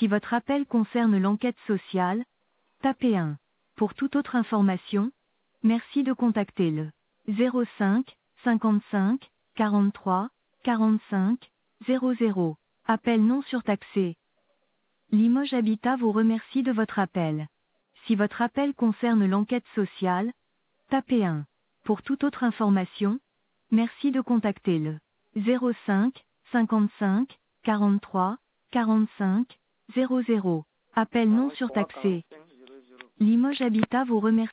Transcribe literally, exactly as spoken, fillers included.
Si votre appel concerne l'enquête sociale, tapez un. Pour toute autre information, merci de contacter le zéro cinq, cinquante-cinq, quarante-trois, quarante-cinq, zéro zéro. Appel non surtaxé. Limoges Habitat vous remercie de votre appel. Si votre appel concerne l'enquête sociale, tapez un. Pour toute autre information, merci de contacter le zéro cinq, cinquante-cinq, quarante-trois, quarante-cinq, zéro zéro. Appel non surtaxé. Limoges Habitat vous remercie.